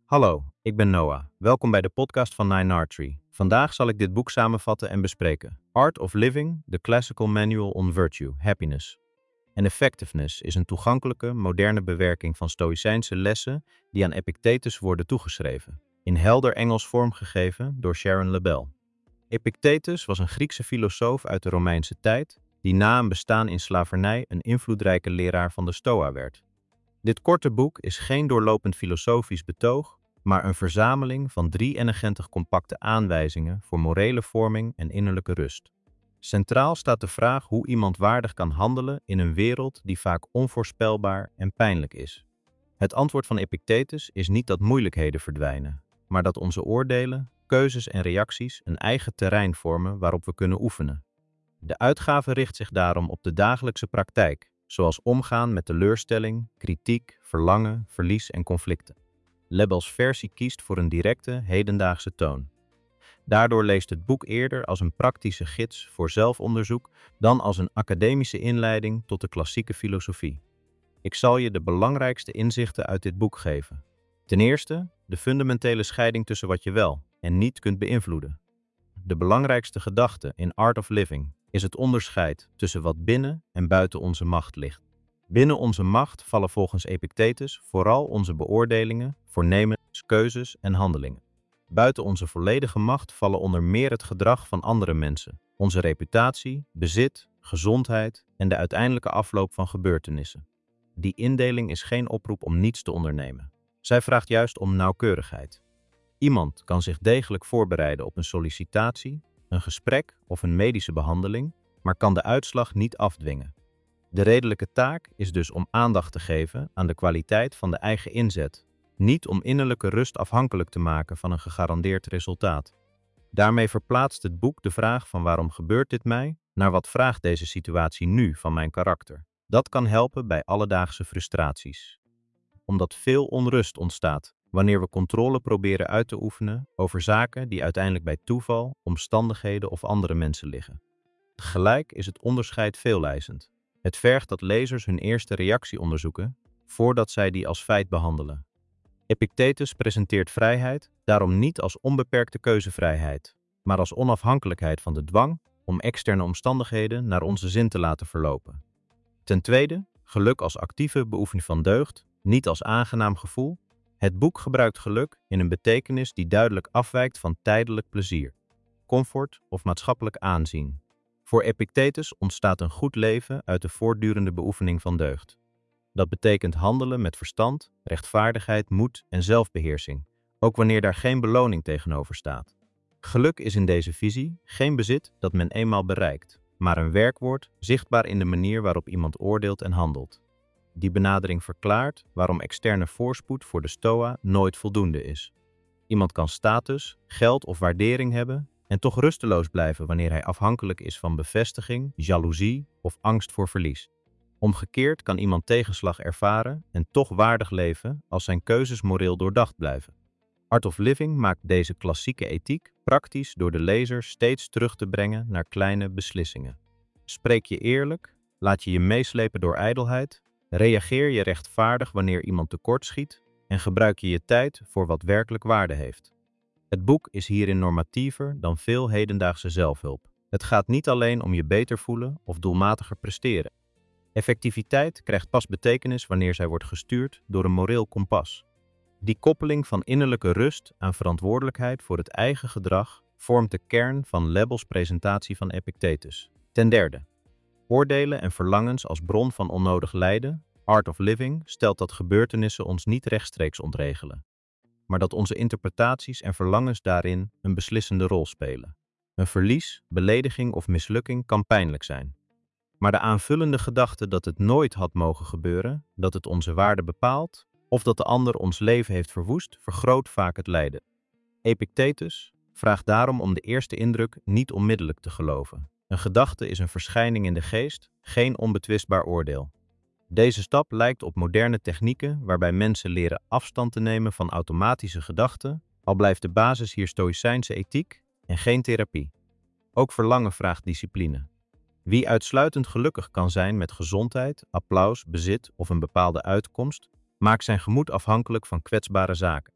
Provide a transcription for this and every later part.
Hallo, ik ben Noah. Welkom bij de podcast van Nine Archery. Vandaag zal ik dit boek samenvatten en bespreken. Art of Living, The Classical Manual on Virtue, Happiness and Effectiveness is een toegankelijke, moderne bewerking van Stoïcijnse lessen die aan Epictetus worden toegeschreven, in helder Engels vormgegeven door Sharon Lebel. Epictetus was een Griekse filosoof uit de Romeinse tijd die na een bestaan in slavernij een invloedrijke leraar van de Stoa werd. Dit korte boek is geen doorlopend filosofisch betoog, maar een verzameling van 93 compacte aanwijzingen voor morele vorming en innerlijke rust. Centraal staat de vraag hoe iemand waardig kan handelen in een wereld die vaak onvoorspelbaar en pijnlijk is. Het antwoord van Epictetus is niet dat moeilijkheden verdwijnen, maar dat onze oordelen, keuzes en reacties een eigen terrein vormen waarop we kunnen oefenen. De uitgave richt zich daarom op de dagelijkse praktijk, zoals omgaan met teleurstelling, kritiek, verlangen, verlies en conflicten. Lebels versie kiest voor een directe, hedendaagse toon. Daardoor leest het boek eerder als een praktische gids voor zelfonderzoek dan als een academische inleiding tot de klassieke filosofie. Ik zal je de belangrijkste inzichten uit dit boek geven. Ten eerste, de fundamentele scheiding tussen wat je wel en niet kunt beïnvloeden. De belangrijkste gedachte in Art of Living is het onderscheid tussen wat binnen en buiten onze macht ligt. Binnen onze macht vallen volgens Epictetus vooral onze beoordelingen, voornemens, keuzes en handelingen. Buiten onze volledige macht vallen onder meer het gedrag van andere mensen, onze reputatie, bezit, gezondheid en de uiteindelijke afloop van gebeurtenissen. Die indeling is geen oproep om niets te ondernemen. Zij vraagt juist om nauwkeurigheid. Iemand kan zich degelijk voorbereiden op een sollicitatie, een gesprek of een medische behandeling, maar kan de uitslag niet afdwingen. De redelijke taak is dus om aandacht te geven aan de kwaliteit van de eigen inzet, niet om innerlijke rust afhankelijk te maken van een gegarandeerd resultaat. Daarmee verplaatst het boek de vraag van waarom gebeurt dit mij, naar wat vraagt deze situatie nu van mijn karakter. Dat kan helpen bij alledaagse frustraties. Omdat veel onrust ontstaat wanneer we controle proberen uit te oefenen over zaken die uiteindelijk bij toeval, omstandigheden of andere mensen liggen. Tegelijk is het onderscheid veeleisend. Het vergt dat lezers hun eerste reactie onderzoeken voordat zij die als feit behandelen. Epictetus presenteert vrijheid daarom niet als onbeperkte keuzevrijheid, maar als onafhankelijkheid van de dwang om externe omstandigheden naar onze zin te laten verlopen. Ten tweede, geluk als actieve beoefening van deugd, niet als aangenaam gevoel. Het boek gebruikt geluk in een betekenis die duidelijk afwijkt van tijdelijk plezier, comfort of maatschappelijk aanzien. Voor Epictetus ontstaat een goed leven uit de voortdurende beoefening van deugd. Dat betekent handelen met verstand, rechtvaardigheid, moed en zelfbeheersing, ook wanneer daar geen beloning tegenover staat. Geluk is in deze visie geen bezit dat men eenmaal bereikt, maar een werkwoord zichtbaar in de manier waarop iemand oordeelt en handelt. Die benadering verklaart waarom externe voorspoed voor de Stoa nooit voldoende is. Iemand kan status, geld of waardering hebben en toch rusteloos blijven wanneer hij afhankelijk is van bevestiging, jaloezie of angst voor verlies. Omgekeerd kan iemand tegenslag ervaren en toch waardig leven als zijn keuzes moreel doordacht blijven. Art of Living maakt deze klassieke ethiek praktisch door de lezer steeds terug te brengen naar kleine beslissingen. Spreek je eerlijk? Laat je je meeslepen door ijdelheid? Reageer je rechtvaardig wanneer iemand tekortschiet? En gebruik je je tijd voor wat werkelijk waarde heeft? Het boek is hierin normatiever dan veel hedendaagse zelfhulp. Het gaat niet alleen om je beter voelen of doelmatiger presteren. Effectiviteit krijgt pas betekenis wanneer zij wordt gestuurd door een moreel kompas. Die koppeling van innerlijke rust aan verantwoordelijkheid voor het eigen gedrag vormt de kern van Lebels presentatie van Epictetus. Ten derde, oordelen en verlangens als bron van onnodig lijden. Art of Living stelt dat gebeurtenissen ons niet rechtstreeks ontregelen, maar dat onze interpretaties en verlangens daarin een beslissende rol spelen. Een verlies, belediging of mislukking kan pijnlijk zijn. Maar de aanvullende gedachte dat het nooit had mogen gebeuren, dat het onze waarde bepaalt, of dat de ander ons leven heeft verwoest, vergroot vaak het lijden. Epictetus vraagt daarom om de eerste indruk niet onmiddellijk te geloven. Een gedachte is een verschijning in de geest, geen onbetwistbaar oordeel. Deze stap lijkt op moderne technieken waarbij mensen leren afstand te nemen van automatische gedachten, al blijft de basis hier stoïcijnse ethiek en geen therapie. Ook verlangen vraagt discipline. Wie uitsluitend gelukkig kan zijn met gezondheid, applaus, bezit of een bepaalde uitkomst, maakt zijn gemoed afhankelijk van kwetsbare zaken.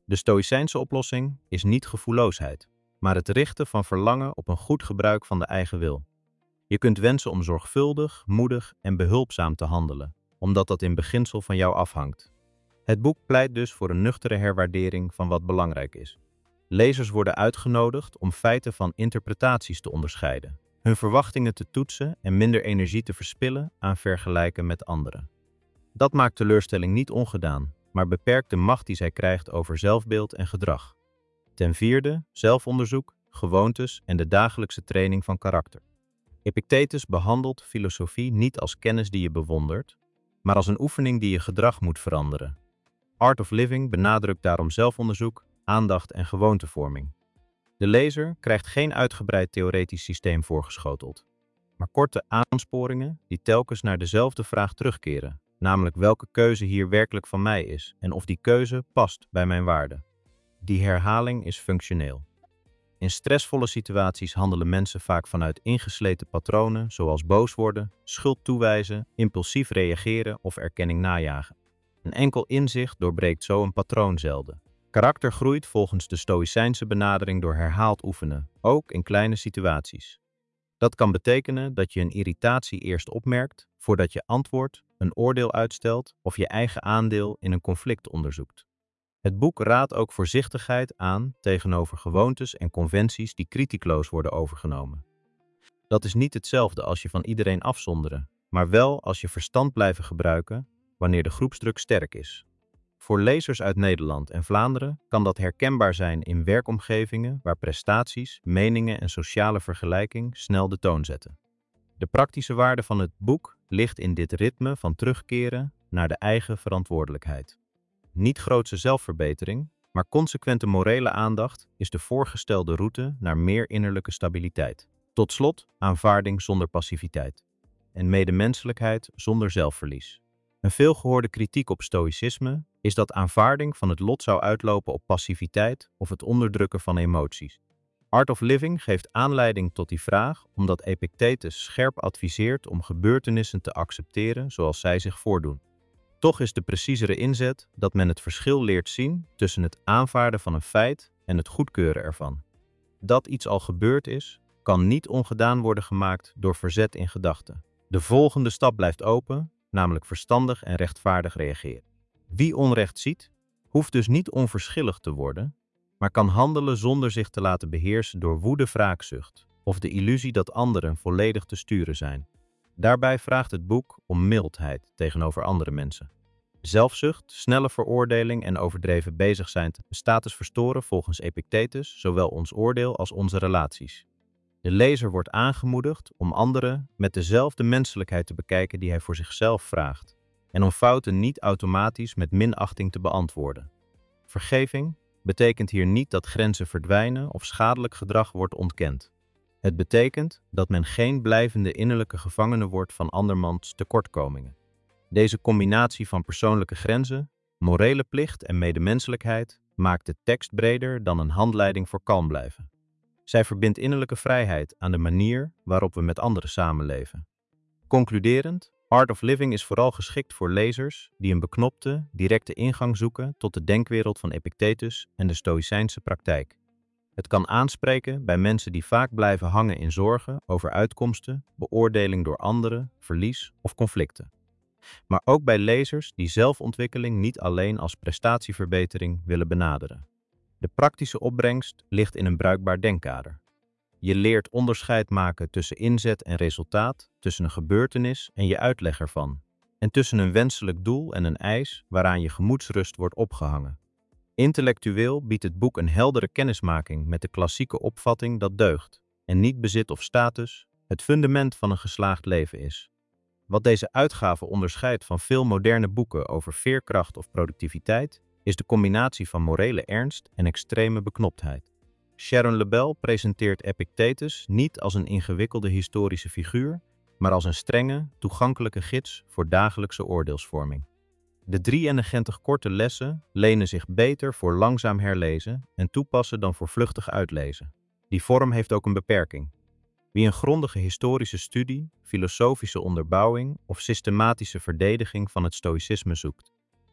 De Stoïcijnse oplossing is niet gevoelloosheid, maar het richten van verlangen op een goed gebruik van de eigen wil. Je kunt wensen om zorgvuldig, moedig en behulpzaam te handelen, omdat dat in beginsel van jou afhangt. Het boek pleit dus voor een nuchtere herwaardering van wat belangrijk is. Lezers worden uitgenodigd om feiten van interpretaties te onderscheiden, hun verwachtingen te toetsen en minder energie te verspillen aan vergelijken met anderen. Dat maakt teleurstelling niet ongedaan, maar beperkt de macht die zij krijgt over zelfbeeld en gedrag. Ten vierde, zelfonderzoek, gewoontes en de dagelijkse training van karakter. Epictetus behandelt filosofie niet als kennis die je bewondert, maar als een oefening die je gedrag moet veranderen. Art of Living benadrukt daarom zelfonderzoek, aandacht en gewoontevorming. De lezer krijgt geen uitgebreid theoretisch systeem voorgeschoteld, maar korte aansporingen die telkens naar dezelfde vraag terugkeren, namelijk welke keuze hier werkelijk van mij is en of die keuze past bij mijn waarden. Die herhaling is functioneel. In stressvolle situaties handelen mensen vaak vanuit ingesleten patronen zoals boos worden, schuld toewijzen, impulsief reageren of erkenning najagen. Een enkel inzicht doorbreekt zo een patroon zelden. Karakter groeit volgens de Stoïcijnse benadering door herhaald oefenen, ook in kleine situaties. Dat kan betekenen dat je een irritatie eerst opmerkt, voordat je antwoordt, een oordeel uitstelt of je eigen aandeel in een conflict onderzoekt. Het boek raadt ook voorzichtigheid aan tegenover gewoontes en conventies die kritiekloos worden overgenomen. Dat is niet hetzelfde als je van iedereen afzonderen, maar wel als je verstand blijven gebruiken wanneer de groepsdruk sterk is. Voor lezers uit Nederland en Vlaanderen kan dat herkenbaar zijn in werkomgevingen waar prestaties, meningen en sociale vergelijking snel de toon zetten. De praktische waarde van het boek ligt in dit ritme van terugkeren naar de eigen verantwoordelijkheid. Niet grootse zelfverbetering, maar consequente morele aandacht is de voorgestelde route naar meer innerlijke stabiliteit. Tot slot, aanvaarding zonder passiviteit en medemenselijkheid zonder zelfverlies. Een veelgehoorde kritiek op stoïcisme is dat aanvaarding van het lot zou uitlopen op passiviteit of het onderdrukken van emoties. Art of Living geeft aanleiding tot die vraag omdat Epictetus scherp adviseert om gebeurtenissen te accepteren zoals zij zich voordoen. Toch is de preciezere inzet dat men het verschil leert zien tussen het aanvaarden van een feit en het goedkeuren ervan. Dat iets al gebeurd is, kan niet ongedaan worden gemaakt door verzet in gedachten. De volgende stap blijft open, namelijk verstandig en rechtvaardig reageren. Wie onrecht ziet, hoeft dus niet onverschillig te worden, maar kan handelen zonder zich te laten beheersen door woede-wraakzucht of de illusie dat anderen volledig te sturen zijn. Daarbij vraagt het boek om mildheid tegenover andere mensen. Zelfzucht, snelle veroordeling en overdreven bezig zijn de status verstoren volgens Epictetus zowel ons oordeel als onze relaties. De lezer wordt aangemoedigd om anderen met dezelfde menselijkheid te bekijken die hij voor zichzelf vraagt en om fouten niet automatisch met minachting te beantwoorden. Vergeving betekent hier niet dat grenzen verdwijnen of schadelijk gedrag wordt ontkend. Het betekent dat men geen blijvende innerlijke gevangene wordt van andermans tekortkomingen. Deze combinatie van persoonlijke grenzen, morele plicht en medemenselijkheid maakt de tekst breder dan een handleiding voor kalm blijven. Zij verbindt innerlijke vrijheid aan de manier waarop we met anderen samenleven. Concluderend, Art of Living is vooral geschikt voor lezers die een beknopte, directe ingang zoeken tot de denkwereld van Epictetus en de Stoïcijnse praktijk. Het kan aanspreken bij mensen die vaak blijven hangen in zorgen over uitkomsten, beoordeling door anderen, verlies of conflicten. Maar ook bij lezers die zelfontwikkeling niet alleen als prestatieverbetering willen benaderen. De praktische opbrengst ligt in een bruikbaar denkkader. Je leert onderscheid maken tussen inzet en resultaat, tussen een gebeurtenis en je uitleg ervan, en tussen een wenselijk doel en een eis waaraan je gemoedsrust wordt opgehangen. Intellectueel biedt het boek een heldere kennismaking met de klassieke opvatting dat deugd, en niet bezit of status, het fundament van een geslaagd leven is. Wat deze uitgave onderscheidt van veel moderne boeken over veerkracht of productiviteit, is de combinatie van morele ernst en extreme beknoptheid. Sharon Lebel presenteert Epictetus niet als een ingewikkelde historische figuur, maar als een strenge, toegankelijke gids voor dagelijkse oordeelsvorming. De 93 korte lessen lenen zich beter voor langzaam herlezen en toepassen dan voor vluchtig uitlezen. Die vorm heeft ook een beperking. Wie een grondige historische studie, filosofische onderbouwing of systematische verdediging van het stoïcisme zoekt,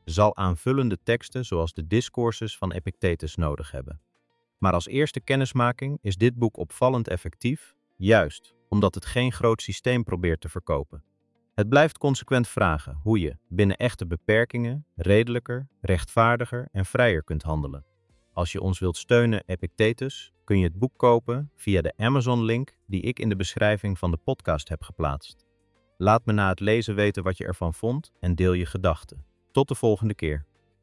zal aanvullende teksten zoals de Discourses van Epictetus nodig hebben. Maar als eerste kennismaking is dit boek opvallend effectief, juist omdat het geen groot systeem probeert te verkopen. Het blijft consequent vragen hoe je, binnen echte beperkingen, redelijker, rechtvaardiger en vrijer kunt handelen. Als je ons wilt steunen, Epictetus, kun je het boek kopen via de Amazon-link die ik in de beschrijving van de podcast heb geplaatst. Laat me na het lezen weten wat je ervan vond en deel je gedachten. Tot de volgende keer.